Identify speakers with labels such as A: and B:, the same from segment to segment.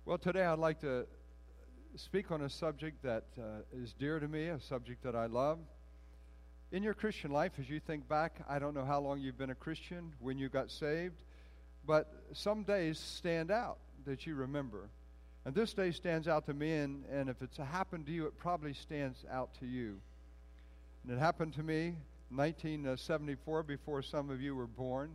A: Well, today I'd like to speak on a subject that is dear to me, a subject that I love. In your Christian life, as you think back, I don't know how long you've been a Christian, when you got saved, but some days stand out that you remember. And this day stands out to me, and if it's happened to you, it probably stands out to you. And it happened to me in 1974, before some of you were born.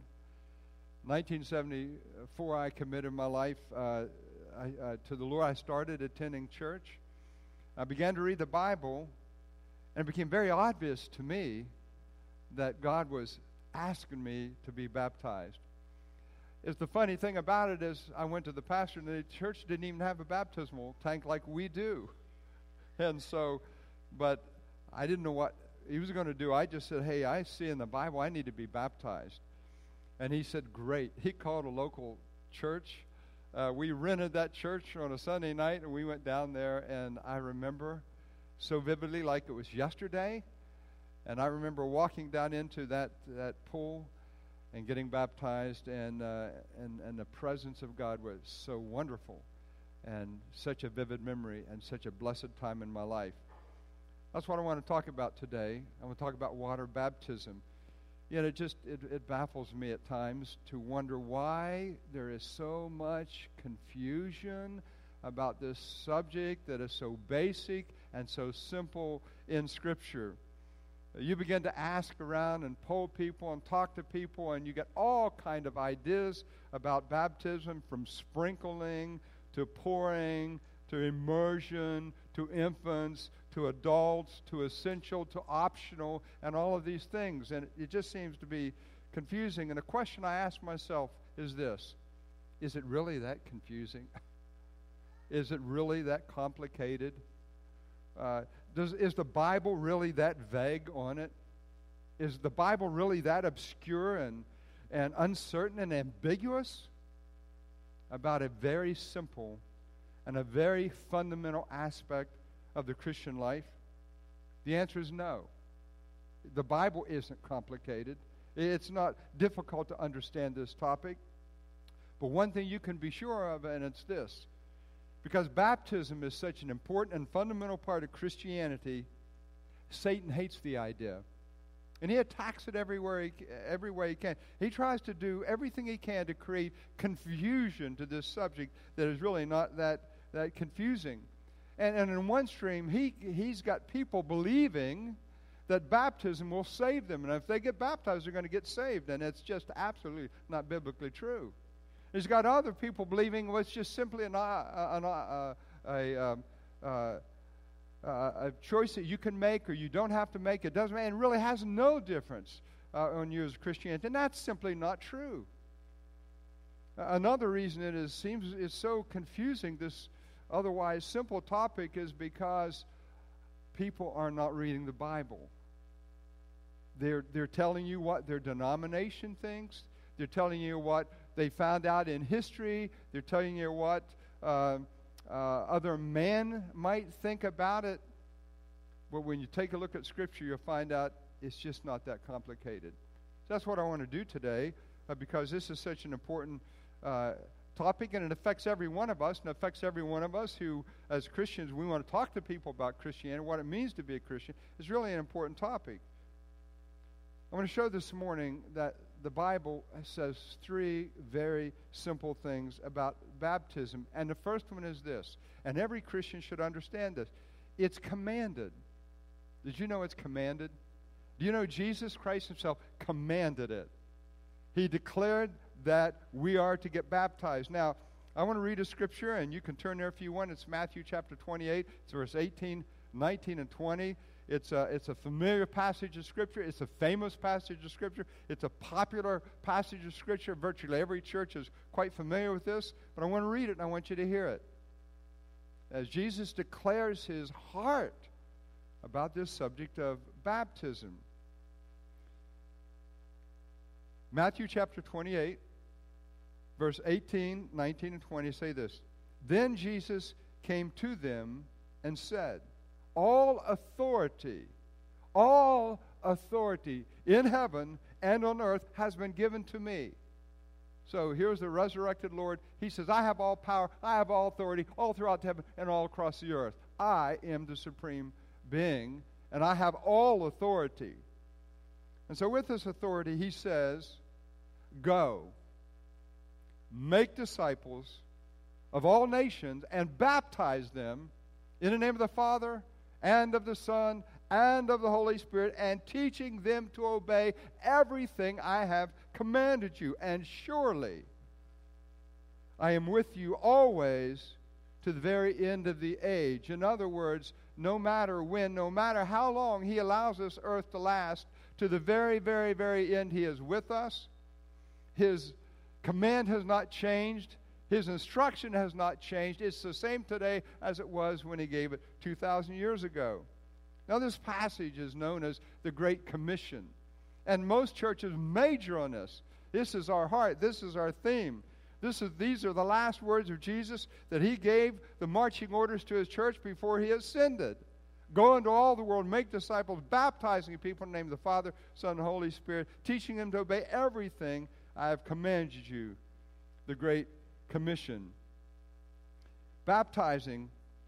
A: 1974, I committed my life to the Lord. I started attending church. I began to read the Bible, and it became very obvious to me that God was asking me to be baptized. The funny thing about it is I went to the pastor, and the church didn't even have a baptismal tank like we do. And so, but I didn't know what he was going to do. I just said, hey, I see in the Bible I need to be baptized. And he said, great. He called a local church. We rented that church on a Sunday night, and we went down there, and I remember so vividly like it was yesterday. And I remember walking down into that pool and getting baptized, and the presence of God was so wonderful and such a vivid memory and such a blessed time in my life. That's what I want to talk about today. I want to talk about water baptism. Yet it baffles me at times to wonder why there is so much confusion about this subject that is so basic and so simple in Scripture. You begin to ask around and poll people and talk to people, and you get all kind of ideas about baptism, from sprinkling to pouring to immersion to infants to adults to essential to optional and all of these things. And it just seems to be confusing. And the question I ask myself is this: is it really that confusing? Is it really that complicated? Is the Bible really that vague on it? Is the Bible really that obscure and uncertain and ambiguous about a very simple and a very fundamental aspect of the Christian life? The answer is no. The Bible isn't complicated. It's not difficult to understand this topic. But one thing you can be sure of, and it's this: because baptism is such an important and fundamental part of Christianity, Satan hates the idea. And he attacks it every way he can. He tries to do everything he can to create confusion to this subject that is really not that confusing. And in one stream, he's got people believing that baptism will save them. And if they get baptized, they're going to get saved. And it's just absolutely not biblically true. He's got other people believing, well, it's just simply a choice that you can make or you don't have to make. It doesn't matter. And really has no difference on you as Christianity. And that's simply not true. Another reason it's so confusing, this otherwise simple topic, is because people are not reading the Bible. They're telling you what their denomination thinks. They're telling you what they found out in history. They're telling you what other men might think about it. But when you take a look at Scripture, you'll find out it's just not that complicated. So that's what I want to do today, because this is such an important topic, and it affects every one of us, and it affects every one of us who, as Christians, we want to talk to people about Christianity, what it means to be a Christian. It's really an important topic. I want to show this morning that the Bible says three very simple things about baptism. And the first one is this, and every Christian should understand this: it's commanded. Did you know it's commanded? Do you know Jesus Christ himself commanded it? He declared that we are to get baptized. Now, I want to read a scripture, and you can turn there if you want. It's Matthew chapter 28. It's verse 18, 19, and 20. It's a familiar passage of Scripture. It's a famous passage of Scripture. It's a popular passage of Scripture. Virtually every church is quite familiar with this. But I want to read it, and I want you to hear it. As Jesus declares his heart about this subject of baptism. Matthew chapter 28, verse 18, 19, and 20 say this: Then Jesus came to them and said, all authority in heaven and on earth has been given to me. So here's the resurrected Lord. He says, I have all power, I have all authority, all throughout heaven and all across the earth. I am the supreme being, and I have all authority. And so with this authority, he says, go, make disciples of all nations, and baptize them in the name of the Father, and of the Son, and of the Holy Spirit, and teaching them to obey everything I have commanded you. And surely I am with you always to the very end of the age. In other words, no matter when, no matter how long he allows this earth to last, to the very, very, very end, he is with us. His command has not changed. His instruction has not changed. It's the same today as it was when he gave it 2,000 years ago. Now, this passage is known as the Great Commission. And most churches major on this. This is our heart. This is our theme. These are the last words of Jesus that he gave the marching orders to his church before he ascended. Go into all the world, make disciples, baptizing people in the name of the Father, Son, and Holy Spirit, teaching them to obey everything I have commanded you. The Great Commission. Baptizing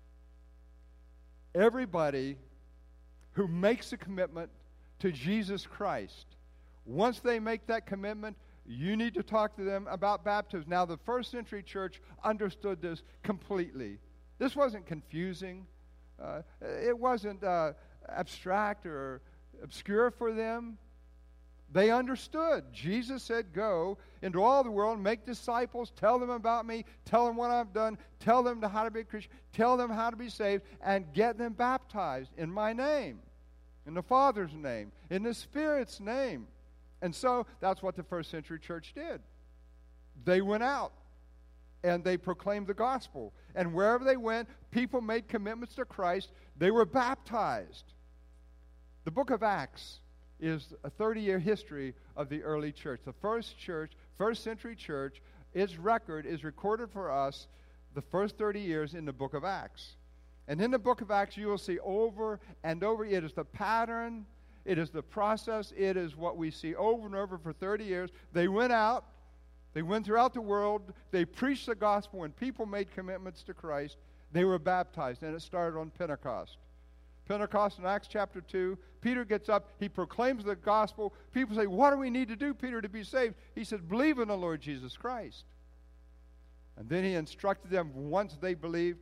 A: everybody who makes a commitment to Jesus Christ. Once they make that commitment, you need to talk to them about baptism. Now, the first century church understood this completely. This wasn't confusing. It wasn't abstract or obscure for them. They understood. Jesus said, go into all the world, make disciples, tell them about me, tell them what I've done, tell them how to be a Christian, tell them how to be saved, and get them baptized in my name, in the Father's name, in the Spirit's name. And so that's what the first century church did. They went out and they proclaimed the gospel. And wherever they went, people made commitments to Christ. They were baptized. The book of Acts is a 30-year history of the early church. The first century church, its record is recorded for us the first 30 years in the book of Acts. And in the book of Acts, you will see over and over, it is the pattern, it is the process, it is what we see over and over for 30 years. They went out, they went throughout the world, they preached the gospel. When people made commitments to Christ, they were baptized, and it started on Pentecost. Pentecost in Acts chapter 2, Peter gets up, he proclaims the gospel. People say, what do we need to do, Peter, to be saved? He said, believe in the Lord Jesus Christ. And then he instructed them, once they believed,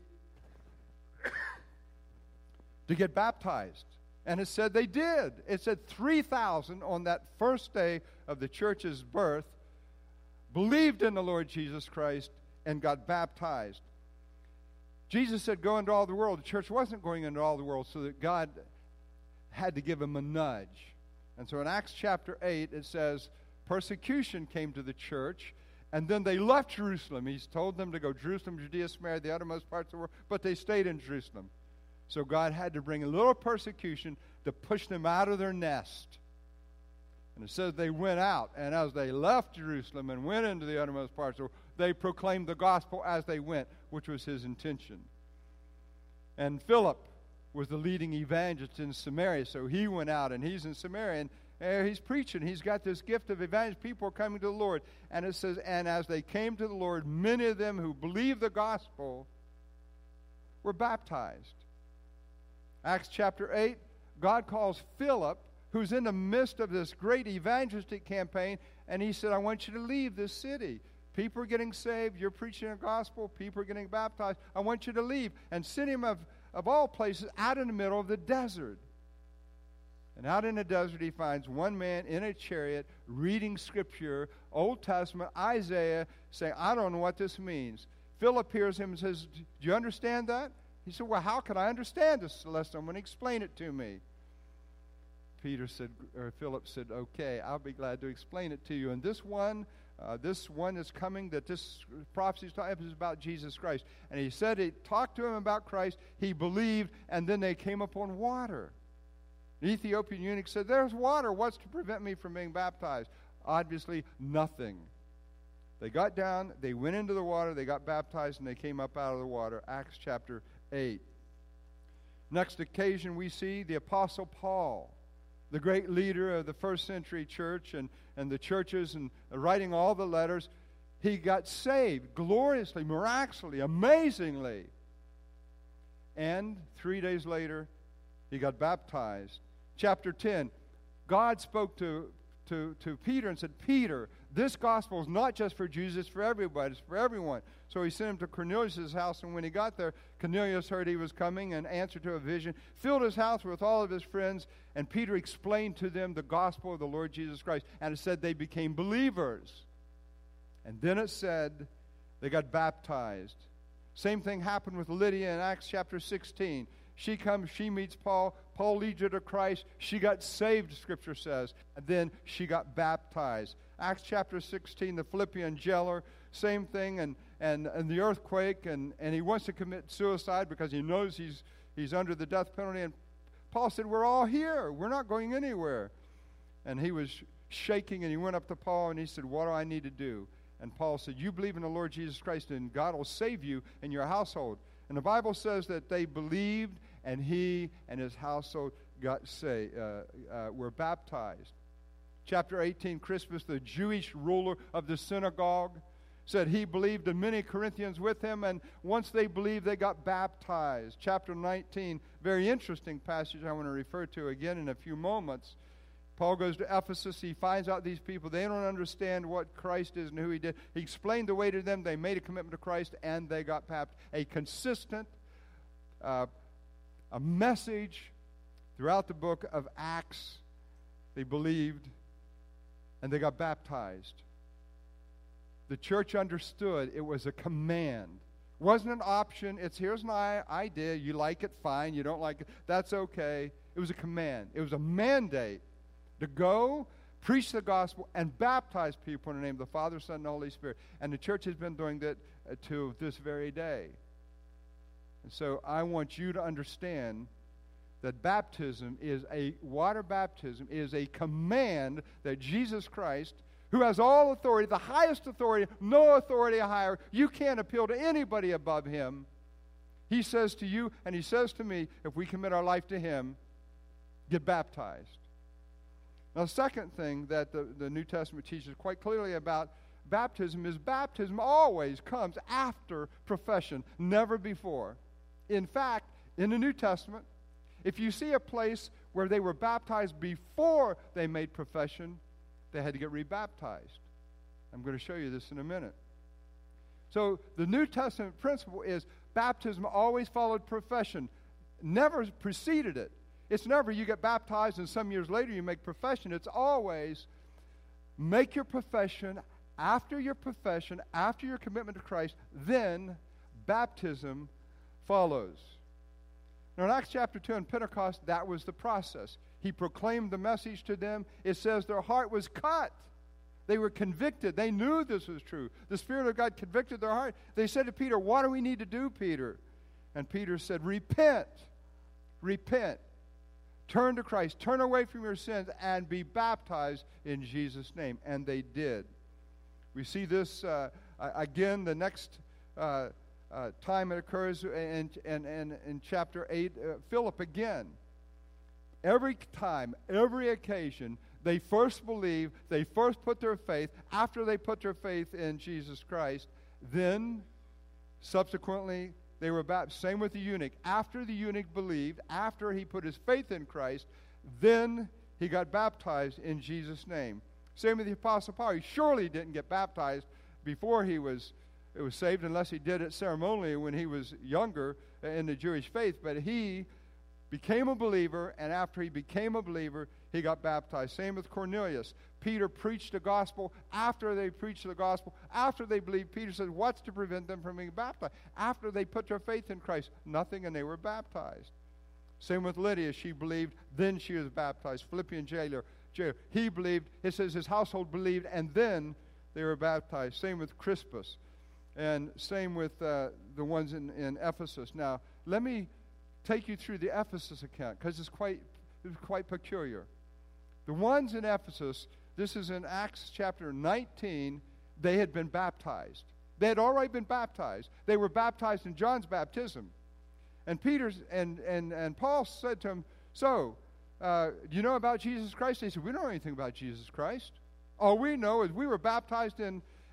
A: to get baptized. And it said they did. It said 3,000 on that first day of the church's birth believed in the Lord Jesus Christ and got baptized. Jesus said, go into all the world. The church wasn't going into all the world, so that God had to give him a nudge. And so in Acts chapter 8, it says, persecution came to the church, and then they left Jerusalem. He's told them to go Jerusalem, Judea, Samaria, the uttermost parts of the world, but they stayed in Jerusalem. So God had to bring a little persecution to push them out of their nest. And it says they went out, and as they left Jerusalem and went into the uttermost parts of the world, they proclaimed the gospel as they went, which was his intention. And Philip was the leading evangelist in Samaria, so he went out, and he's in Samaria, and he's preaching. He's got this gift of evangelism. People are coming to the Lord. And it says, and as they came to the Lord, many of them who believed the gospel were baptized. Acts chapter 8, God calls Philip, who's in the midst of this great evangelistic campaign, and he said, I want you to leave this city. People are getting saved. You're preaching the gospel. People are getting baptized. I want you to leave. And send him, of all places, out in the middle of the desert. And out in the desert, he finds one man in a chariot reading Scripture, Old Testament, Isaiah, saying, I don't know what this means. Philip hears him and says, do you understand that? He said, well, how can I understand this unless someone explain it to me? Philip said, okay, I'll be glad to explain it to you. And this one is coming, that this prophecy is about Jesus Christ. And he said, he talked to him about Christ, he believed, and then they came upon water. The Ethiopian eunuch said, there's water, what's to prevent me from being baptized? Obviously, nothing. They got down, they went into the water, they got baptized, and they came up out of the water. Acts chapter 8. Next occasion we see the Apostle Paul, the great leader of the first century church and the churches, and writing all the letters. he got saved gloriously, miraculously, amazingly. And 3 days later, he got baptized. Chapter 10, God spoke to Peter and said, Peter, this gospel is not just for Jews, it's for everybody, it's for everyone. So he sent him to Cornelius' house, and when he got there, Cornelius heard he was coming and answered to a vision, filled his house with all of his friends, and Peter explained to them the gospel of the Lord Jesus Christ. And it said they became believers. And then it said they got baptized. Same thing happened with Lydia in Acts chapter 16. She comes, she meets Paul. Paul leads her to Christ. She got saved, Scripture says. And then she got baptized. Acts chapter 16, the Philippian jailer, same thing, and the earthquake, and he wants to commit suicide because he knows he's under the death penalty. And Paul said, we're all here. We're not going anywhere. And he was shaking, and he went up to Paul, and he said, what do I need to do? And Paul said, you believe in the Lord Jesus Christ, and God will save you and your household. And the Bible says that they believed, and he and his household were baptized. Chapter 18, Crispus, the Jewish ruler of the synagogue, said he believed, and many Corinthians with him, and once they believed, they got baptized. Chapter 19, very interesting passage I want to refer to again in a few moments. Paul goes to Ephesus. He finds out these people, they don't understand what Christ is and who he did. He explained the way to them. They made a commitment to Christ, and they got baptized. A consistent a message throughout the book of Acts. They believed, and they got baptized. The church understood it was a command. It wasn't an option. It's here's an idea. You like it, fine. You don't like it, that's okay. It was a command. It was a mandate to go, preach the gospel, and baptize people in the name of the Father, Son, and the Holy Spirit. And the church has been doing that to this very day. And so I want you to understand that water baptism is a command that Jesus Christ, who has all authority, the highest authority, no authority higher, you can't appeal to anybody above him. He says to you, and he says to me, if we commit our life to him, get baptized. Now, the second thing that the New Testament teaches quite clearly about baptism is baptism always comes after profession, never before. In fact, in the New Testament, if you see a place where they were baptized before they made profession, they had to get rebaptized. I'm going to show you this in a minute. So the New Testament principle is baptism always followed profession, never preceded it. It's never you get baptized and some years later you make profession. It's always make your profession, after your commitment to Christ, then baptism follows. Now in Acts chapter 2 on Pentecost, that was the process. He proclaimed the message to them. It says their heart was cut. They were convicted. They knew this was true. The Spirit of God convicted their heart. They said to Peter, what do we need to do, Peter? And Peter said, repent. Repent. Turn to Christ. Turn away from your sins and be baptized in Jesus' name. And they did. We see this again the next time it occurs in chapter 8. Philip again. Every time, every occasion, they first believe, they first put their faith, after they put their faith in Jesus Christ, then subsequently they were baptized. Same with the eunuch. After the eunuch believed, after he put his faith in Christ, then he got baptized in Jesus' name. Same with the Apostle Paul. He surely didn't get baptized before it was saved, unless he did it ceremonially when he was younger in the Jewish faith. But he became a believer, and after he became a believer, he got baptized. Same with Cornelius. Peter preached the gospel. After they preached the gospel, after they believed, Peter said, what's to prevent them from being baptized? After they put their faith in Christ, nothing, and they were baptized. Same with Lydia. She believed, then she was baptized. Philippian jailer, he believed, it says his household believed, and then they were baptized. Same with Crispus. And same with the ones in Ephesus. Now, let me take you through the Ephesus account, because it's quite peculiar. The ones in Ephesus, this is in Acts chapter 19, they had been baptized. They had already been baptized. They were baptized in John's baptism. And Peter and Paul said to him, so, do you know about Jesus Christ? They said, we don't know anything about Jesus Christ. All we know is we were baptized in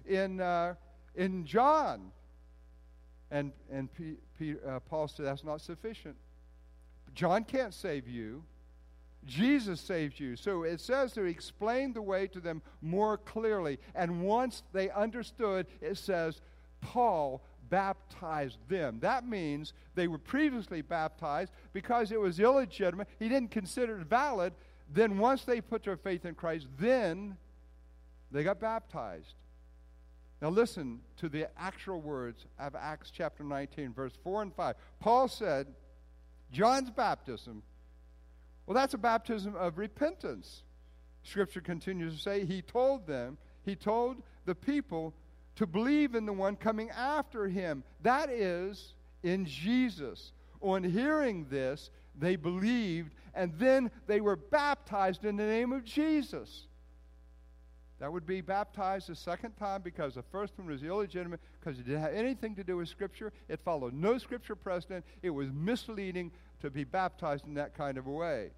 A: in John. And Paul said that's not sufficient. John can't save you. Jesus saves you. So it says to explain the way to them more clearly. And once they understood, it says Paul baptized them. That means they were previously baptized because it was illegitimate. He didn't consider it valid. Then once they put their faith in Christ, then they got baptized. Now listen to the actual words of Acts chapter 19, verse 4 and 5. Paul said, John's baptism, well, that's a baptism of repentance. Scripture continues to say, he told the people to believe in the one coming after him. That is, in Jesus. On hearing this, they believed, and then they were baptized in the name of Jesus. That would be baptized the second time because the first one was illegitimate because it didn't have anything to do with Scripture. It followed no Scripture precedent. It was misleading to be baptized in that kind of a way.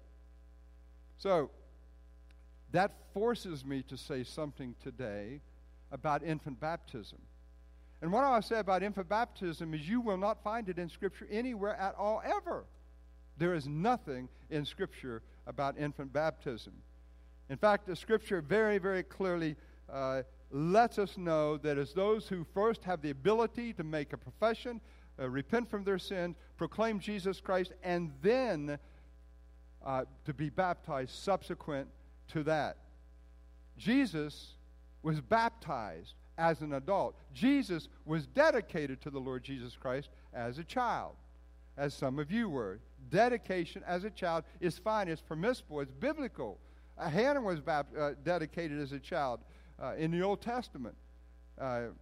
A: So, that forces me to say something today about infant baptism. And what I want to say about infant baptism is you will not find it in Scripture anywhere at all, ever. There is nothing in Scripture about infant baptism. In fact, the Scripture very, very clearly lets us know that as those who first have the ability to make a profession, repent from their sins, proclaim Jesus Christ, and then to be baptized subsequent to that. Jesus was baptized as an adult. Jesus was dedicated to the Lord Jesus Christ as a child, as some of you were. Dedication as a child is fine. It's permissible. It's biblical. Hannah was dedicated as a child in the Old Testament, or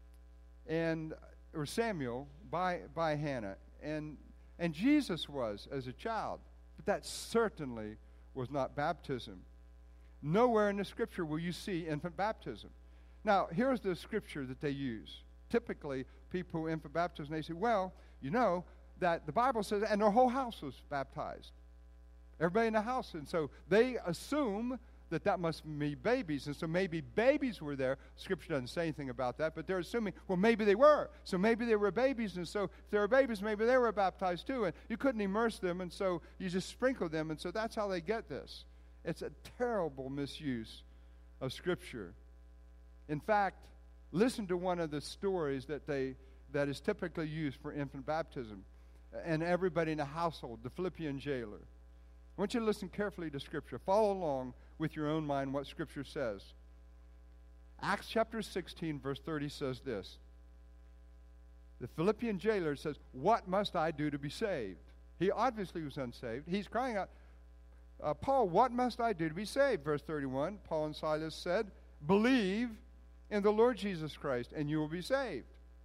A: Samuel by Hannah, and Jesus was as a child, but that certainly was not baptism. Nowhere in the Scripture will you see infant baptism. Now, here's the Scripture that they use. Typically, people who infant baptism, they say, well, you know that the Bible says, and their whole house was baptized. Everybody in the house. And so they assume that must be babies. And so maybe babies were there. Scripture doesn't say anything about that, but they're assuming, well, maybe they were. So maybe they were babies. And so if they were babies, maybe they were baptized too. And you couldn't immerse them, and so you just sprinkle them. And so that's how they get this. It's a terrible misuse of Scripture. In fact, listen to one of the stories that is typically used for infant baptism. And everybody in the household, the Philippian jailer. I want you to listen carefully to Scripture. Follow along with your own mind what Scripture says. Acts chapter 16, verse 30 says this. The Philippian jailer says, what must I do to be saved? He obviously was unsaved. He's crying out, Paul, what must I do to be saved? Verse 31, Paul and Silas said, believe in the Lord Jesus Christ, and you will be saved.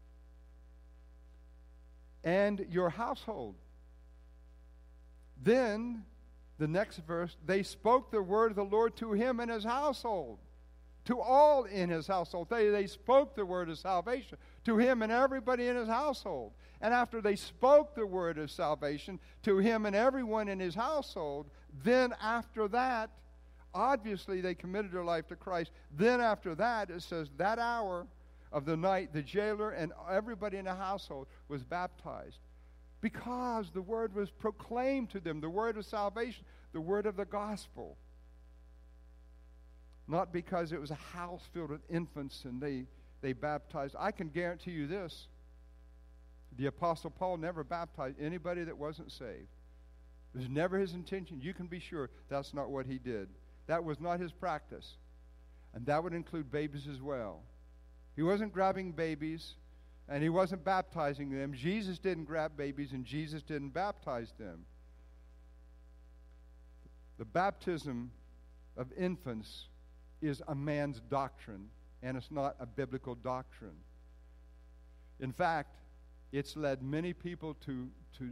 A: And your household. Then, the next verse, they spoke the word of the Lord to him and his household. To all in his household. They spoke the word of salvation to him and everybody in his household. And after they spoke the word of salvation to him and everyone in his household, then after that, obviously they committed their life to Christ. Then after that, it says, that hour of the night, the jailer and everybody in the household was baptized. Because the word was proclaimed to them, the word of salvation, the word of the gospel. Not because it was a house filled with infants and they baptized. I can guarantee you this. The Apostle Paul never baptized anybody that wasn't saved. It was never his intention. You can be sure that's not what he did. That was not his practice. And that would include babies as well. He wasn't grabbing babies, and he wasn't baptizing them. Jesus didn't grab babies, and Jesus didn't baptize them. The baptism of infants is a man's doctrine, and it's not a biblical doctrine. In fact, it's led many people to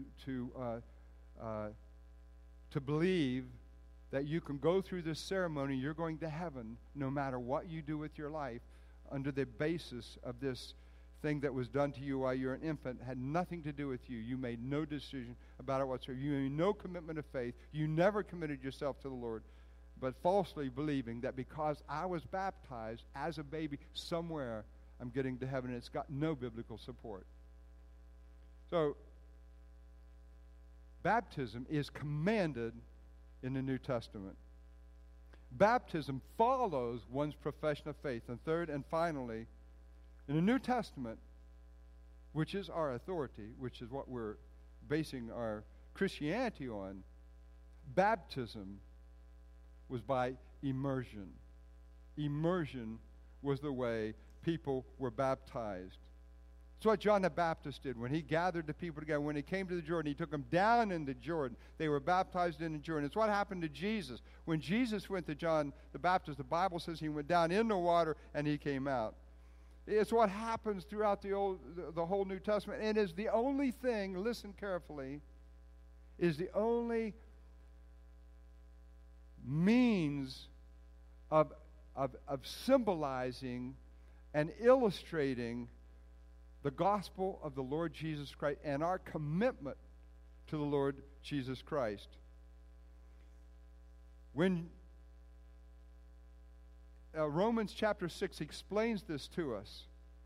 A: believe that you can go through this ceremony, you're going to heaven, no matter what you do with your life, under the basis of this thing that was done to you while you're an infant, had nothing to do with you. You made no decision about it whatsoever. You made no commitment of faith. You never committed yourself to the Lord, but falsely believing that because I was baptized as a baby somewhere, I'm getting to heaven, and it's got no biblical support. So, baptism is commanded in the New Testament. Baptism follows one's profession of faith. And third and finally, in the New Testament, which is our authority, which is what we're basing our Christianity on, baptism was by immersion. Immersion was the way people were baptized. It's what John the Baptist did when he gathered the people together. When he came to the Jordan, he took them down into Jordan. They were baptized in the Jordan. It's what happened to Jesus. When Jesus went to John the Baptist, the Bible says he went down in the water and he came out. It's what happens throughout the whole New Testament, and is the only thing, listen carefully, is the only means of symbolizing and illustrating the gospel of the Lord Jesus Christ and our commitment to the Lord Jesus Christ. When Romans chapter 6 explains this to us,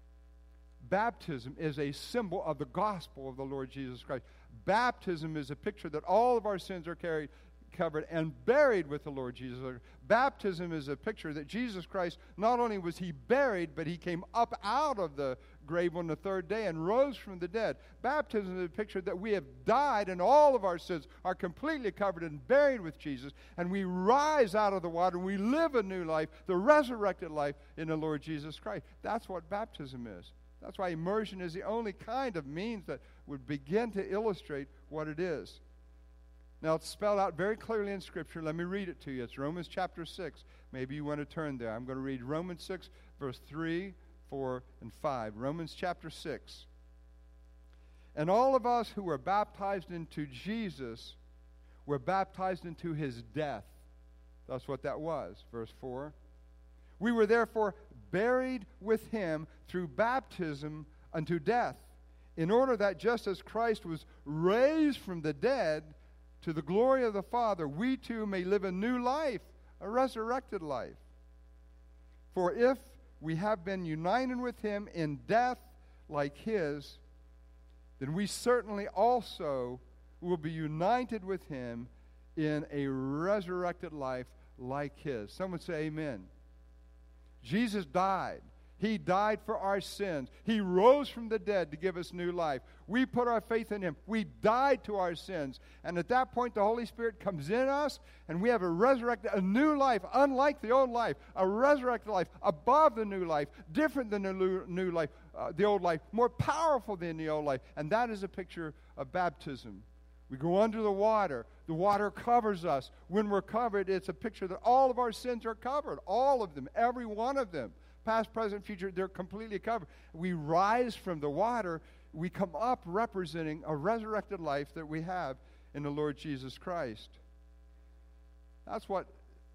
A: baptism is a symbol of the gospel of the Lord Jesus Christ. Baptism is a picture that all of our sins are covered and buried with the Lord Jesus. Baptism is a picture that Jesus Christ, not only was he buried, but he came up out of the grave on the third day and rose from the dead. Baptism is a picture that we have died and all of our sins are completely covered and buried with Jesus, and we rise out of the water and we live a new life, the resurrected life in the Lord Jesus Christ. That's what baptism is. That's why immersion is the only kind of means that would begin to illustrate what it is. Now, it's spelled out very clearly in Scripture. Let me read it to you. It's Romans chapter 6. Maybe you want to turn there. I'm going to read Romans 6, verse 3, 4, and 5. Romans chapter 6. And all of us who were baptized into Jesus were baptized into his death. That's what that was. Verse 4. We were therefore buried with him through baptism unto death, in order that just as Christ was raised from the dead to the glory of the Father, we too may live a new life, a resurrected life. For if we have been united with him in death like his, then we certainly also will be united with him in a resurrected life like his. Someone say amen. Jesus died. He died for our sins. He rose from the dead to give us new life. We put our faith in him. We died to our sins. And at that point, the Holy Spirit comes in us, and we have a new life, unlike the old life, a resurrected life, above the new life, different than the new life, the old life, more powerful than the old life. And that is a picture of baptism. We go under the water. The water covers us. When we're covered, it's a picture that all of our sins are covered, all of them, every one of them. Past, present, future, they're completely covered. We rise from the water. We come up representing a resurrected life that we have in the Lord Jesus Christ. That's what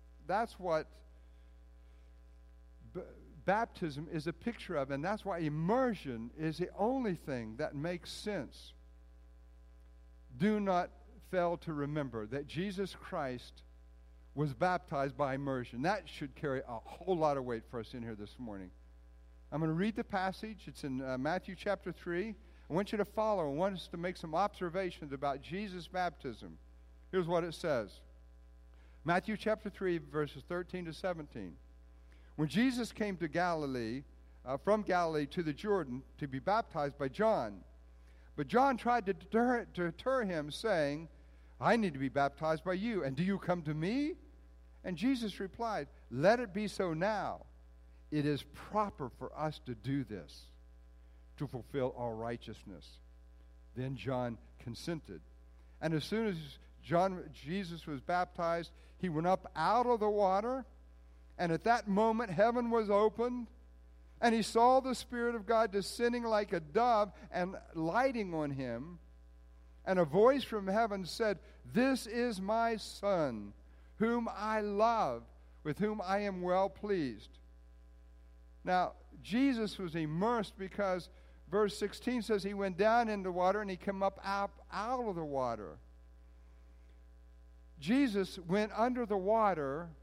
A: baptism is a picture of, and that's why immersion is the only thing that makes sense. Do not fail to remember that Jesus Christ was baptized by immersion. That should carry a whole lot of weight for us in here this morning. I'm going to read the passage. It's in Matthew chapter 3. I want you to follow. I want us to make some observations about Jesus' baptism. Here's what it says. Matthew chapter 3, verses 13 to 17. When Jesus came to Galilee, from Galilee to the Jordan to be baptized by John, but John tried to deter him, saying, I need to be baptized by you, and do you come to me? And Jesus replied, let it be so now. It is proper for us to do this, to fulfill all righteousness. Then John consented. And as soon as Jesus was baptized, he went up out of the water, and at that moment heaven was opened, and he saw the Spirit of God descending like a dove and lighting on him. And a voice from heaven said, this is my Son, whom I love, with whom I am well pleased. Now, Jesus was immersed because verse 16 says he went down into water and he came up out of the water. Jesus went under the water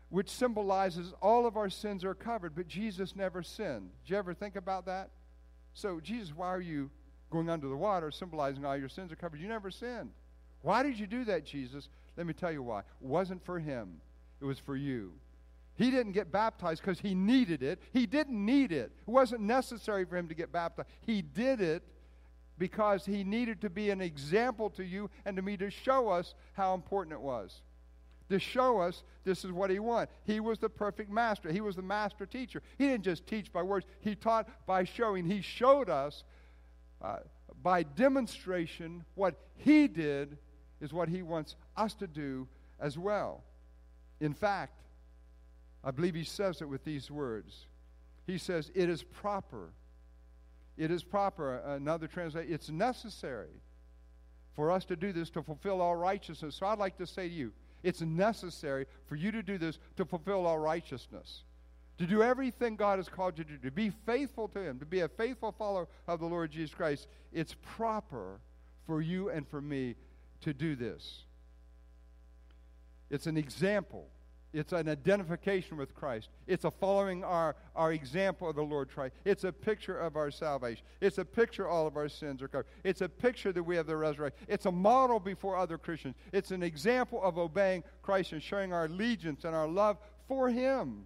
A: which symbolizes all of our sins are covered, but Jesus never sinned. Did you ever think about that? So, Jesus, why are you going under the water, symbolizing all your sins are covered? You never sinned. Why did you do that, Jesus? Let me tell you why. It wasn't for him. It was for you. He didn't get baptized because he needed it. He didn't need it. It wasn't necessary for him to get baptized. He did it because he needed to be an example to you and to me to show us how important it was. To show us this is what he wanted. He was the perfect master. He was the master teacher. He didn't just teach by words. He taught by showing. He showed us by demonstration what he did is what he wants us to do as well. In fact, I believe he says it with these words. He says, it is proper. It is proper. Another translation, it's necessary for us to do this to fulfill all righteousness. So I'd like to say to you, it's necessary for you to do this to fulfill all righteousness. To do everything God has called you to do. To be faithful to him. To be a faithful follower of the Lord Jesus Christ. It's proper for you and for me to do this. It's an example. It's an identification with Christ. It's a following our example of the Lord Christ. It's a picture of our salvation. It's a picture all of our sins are covered. It's a picture that we have the resurrection. It's a model before other Christians. It's an example of obeying Christ and showing our allegiance and our love for him.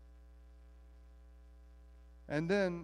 A: And then,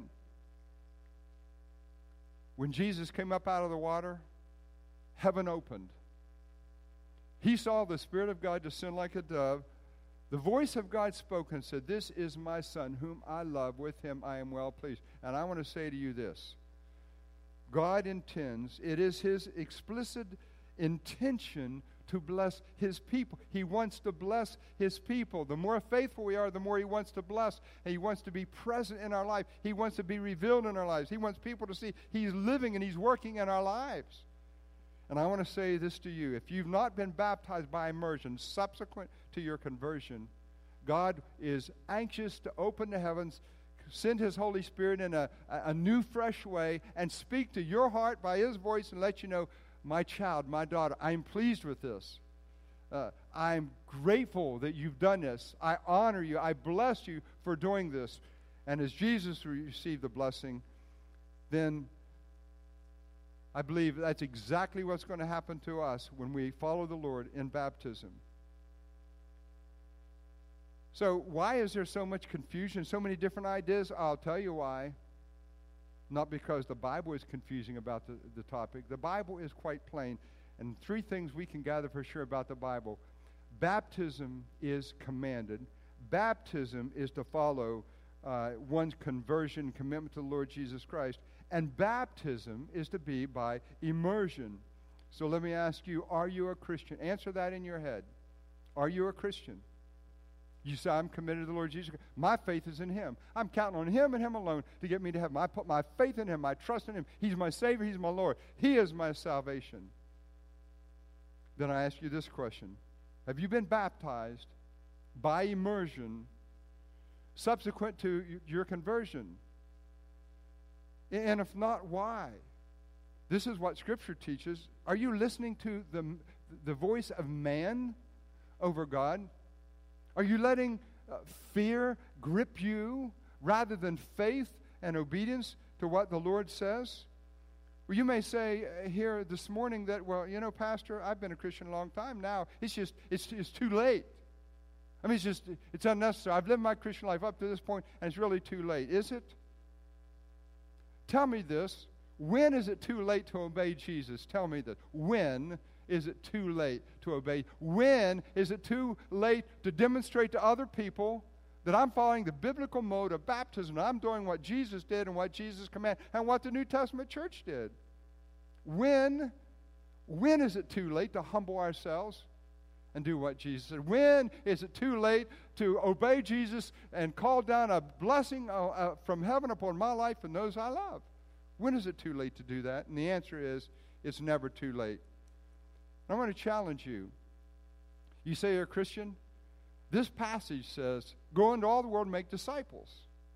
A: when Jesus came up out of the water, heaven opened. He saw the Spirit of God descend like a dove. The voice of God spoke and said, this is my Son, whom I love. With him I am well pleased. And I want to say to you this. God intends, it is his explicit intention to bless his people. He wants to bless his people. The more faithful we are, the more he wants to bless. And he wants to be present in our life. He wants to be revealed in our lives. He wants people to see he's living and he's working in our lives. And I want to say this to you. If you've not been baptized by immersion subsequent to your conversion, God is anxious to open the heavens, send his Holy Spirit in a new, fresh way, and speak to your heart by his voice and let you know, my child, my daughter, I'm pleased with this. I'm grateful that you've done this. I honor you. I bless you for doing this. And as Jesus received the blessing, then I believe that's exactly what's going to happen to us when we follow the Lord in baptism. So why is there so much confusion, so many different ideas? I'll tell you why. Not because the Bible is confusing about the topic. The Bible is quite plain. And three things we can gather for sure about the Bible. Baptism is commanded. Baptism is to follow one's conversion, commitment to the Lord Jesus Christ. And baptism is to be by immersion. So let me ask you, are you a Christian? Answer that in your head. Are you a Christian? You say, I'm committed to the Lord Jesus Christ. My faith is in him. I'm counting on him and him alone to get me to heaven. I put my faith in him. I trust in him. He's my Savior. He's my Lord. He is my salvation. Then I ask you this question. Have you been baptized by immersion subsequent to your conversion? And if not, why? This is what Scripture teaches. Are you listening to the voice of man over God? Are you letting fear grip you rather than faith and obedience to what the Lord says? Well, you may say here this morning that, well, you know, Pastor, I've been a Christian a long time now. It's too late. I mean, it's unnecessary. I've lived my Christian life up to this point, and it's really too late. Is it? Tell me this. When is it too late to obey Jesus? Tell me this. When is it too late to obey? When is it too late to demonstrate to other people that I'm following the biblical mode of baptism? I'm doing what Jesus did and what Jesus commanded and what the New Testament church did. When is it too late to humble ourselves and do what Jesus said? When is it too late to obey Jesus and call down a blessing from heaven upon my life and those I love? When is it too late to do that? And the answer is, it's never too late. I want to challenge you. You say you're a Christian? This passage says, go into all the world and make disciples,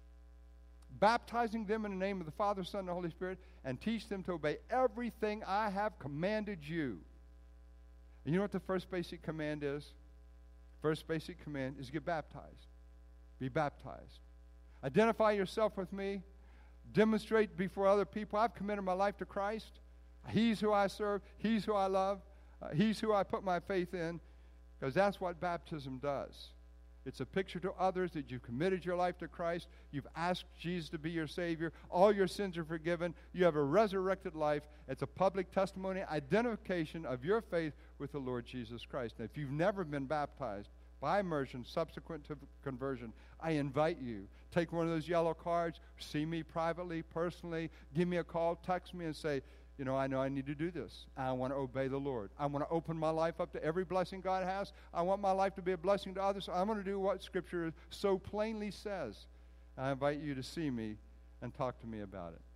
A: baptizing them in the name of the Father, Son, and the Holy Spirit, and teach them to obey everything I have commanded you. And you know what the first basic command is? First basic command is get baptized. Be baptized. Identify yourself with me. Demonstrate before other people, I've committed my life to Christ. He's who I serve. He's who I love. He's who I put my faith in. Because that's what baptism does. It's a picture to others that you've committed your life to Christ. You've asked Jesus to be your Savior. All your sins are forgiven. You have a resurrected life. It's a public testimony, identification of your faith with the Lord Jesus Christ. Now, if you've never been baptized by immersion subsequent to conversion, I invite you. Take one of those yellow cards. See me privately, personally. Give me a call. Text me and say, I know I need to do this. I want to obey the Lord. I want to open my life up to every blessing God has. I want my life to be a blessing to others. I want to do what Scripture so plainly says. I invite you to see me and talk to me about it.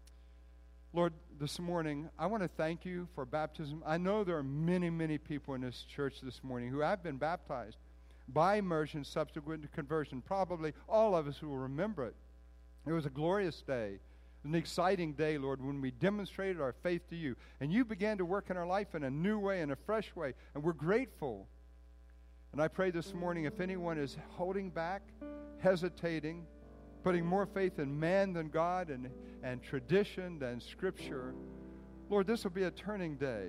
A: Lord, this morning, I want to thank you for baptism. I know there are many, many people in this church this morning who have been baptized by immersion subsequent to conversion. Probably all of us will remember it. It was a glorious day. An exciting day, Lord, when we demonstrated our faith to you. And you began to work in our life in a new way, in a fresh way. And we're grateful. And I pray this morning, if anyone is holding back, hesitating, putting more faith in man than God and tradition than Scripture, Lord, this will be a turning day.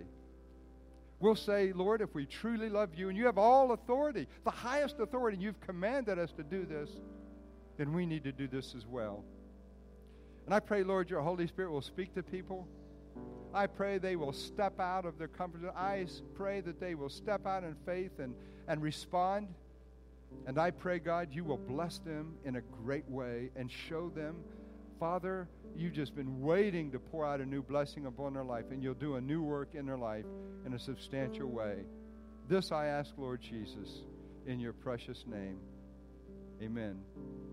A: We'll say, Lord, if we truly love you, and you have all authority, the highest authority, and you've commanded us to do this, then we need to do this as well. And I pray, Lord, your Holy Spirit will speak to people. I pray they will step out of their comfort zone. I pray that they will step out in faith and respond. And I pray, God, you will bless them in a great way and show them, Father, you've just been waiting to pour out a new blessing upon their life, and you'll do a new work in their life in a substantial way. This I ask, Lord Jesus, in your precious name. Amen.